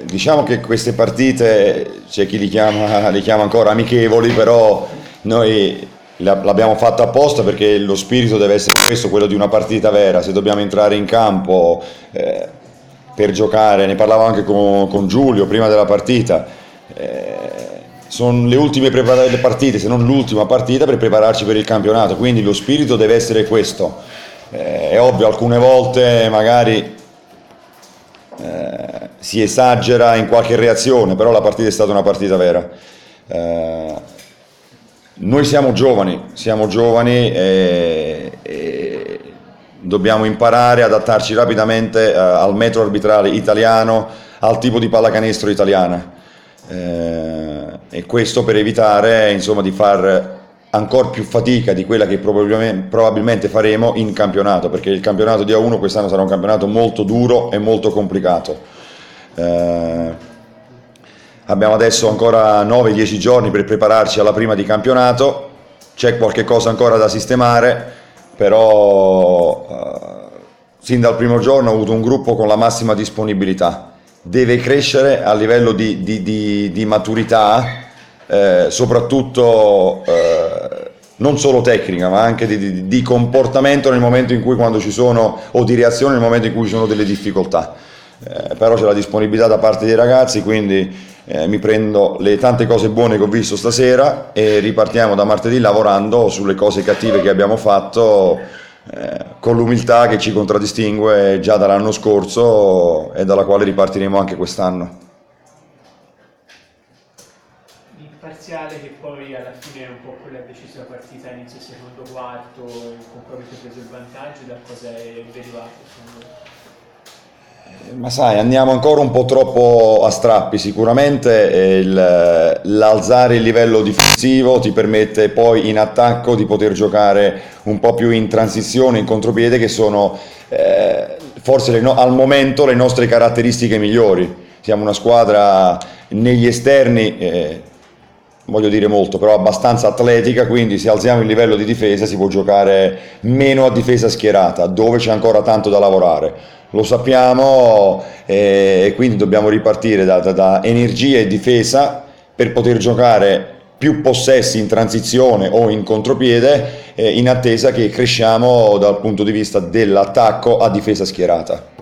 Diciamo che queste partite c'è chi li chiama ancora amichevoli, però noi l'abbiamo fatta apposta perché lo spirito deve essere questo, quello di una partita vera. Se dobbiamo entrare in campo per giocare, ne parlavo anche con Giulio prima della partita, sono le ultime partite, se non l'ultima partita per prepararci per il campionato, quindi lo spirito deve essere questo. È ovvio, alcune volte magari si esagera in qualche reazione, però la partita è stata una partita vera. Noi siamo giovani e dobbiamo imparare, adattarci rapidamente al metro arbitrale italiano, al tipo di pallacanestro italiana. E questo per evitare, insomma, di far ancora più fatica di quella che probabilmente faremo in campionato, perché il campionato di A1 quest'anno sarà un campionato molto duro e molto complicato. Abbiamo adesso ancora 9-10 giorni per prepararci alla prima di campionato, c'è qualche cosa ancora da sistemare, però sin dal primo giorno ho avuto un gruppo con la massima disponibilità. Deve crescere a livello di maturità, soprattutto non solo tecnica, ma anche di comportamento nel momento in cui, quando ci sono, o di reazione nel momento in cui ci sono delle difficoltà. Però c'è la disponibilità da parte dei ragazzi, quindi mi prendo le tante cose buone che ho visto stasera e ripartiamo da martedì lavorando sulle cose cattive che abbiamo fatto, con l'umiltà che ci contraddistingue già dall'anno scorso e dalla quale ripartiremo anche quest'anno. Il parziale che poi alla fine è un po' quello che ha deciso la partita, inizio secondo quarto, il compromesso ha preso il vantaggio, da cosa è derivato secondo me? Ma sai, andiamo ancora un po' troppo a strappi. Sicuramente l'alzare il livello difensivo ti permette poi in attacco di poter giocare un po' più in transizione, in contropiede, che sono forse al momento le nostre caratteristiche migliori. Siamo una squadra negli esterni, voglio dire molto, però abbastanza atletica, quindi se alziamo il livello di difesa si può giocare meno a difesa schierata, dove c'è ancora tanto da lavorare. Lo sappiamo, e quindi dobbiamo ripartire da energia e difesa per poter giocare più possessi in transizione o in contropiede, in attesa che cresciamo dal punto di vista dell'attacco a difesa schierata.